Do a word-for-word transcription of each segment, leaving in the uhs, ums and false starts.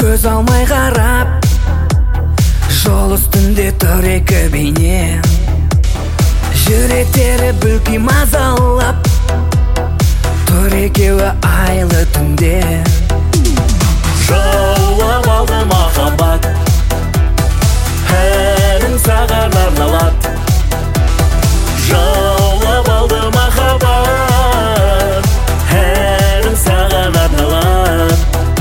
көз алмай қарап, жол үстінде тұр екі бейне, жүректері бүлки мазалап, тұр екеуі айлы түнде. Жаулап алды махаббат, әнін саған арналады. Жаулап алды махаббат, әнін саған арналады.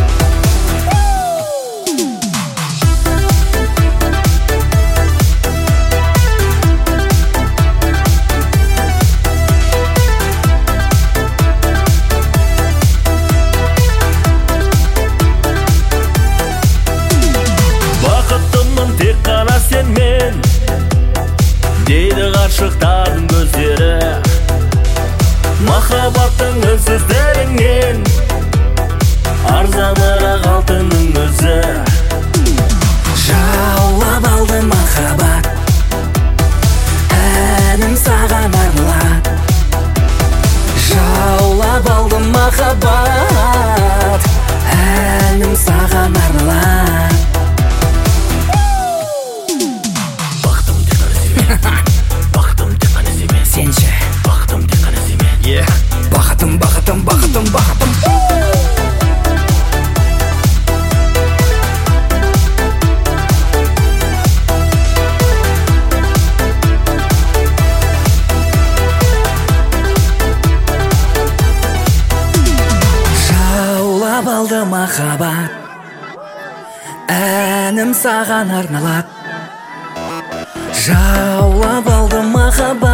Бақыттымын тек қана сенмен, дейді ғашықтардың көздері. Махаббаттың үнсіздігінен арзанырақ алтынның өзі. Жаулап алды махаббат, әнім саған арналады. Жаулап алды махаббат, әнім саған арналады. Бақытым тек қана сенмен, бақытым тек қана сенмен, Сен ше? бақытым тек қана сенмен. Yeah. Бақытым, бақытым, бақытым, бақытым. Жаулап алды махаббат, әнім саған арналады. Жаулап алды махаббат,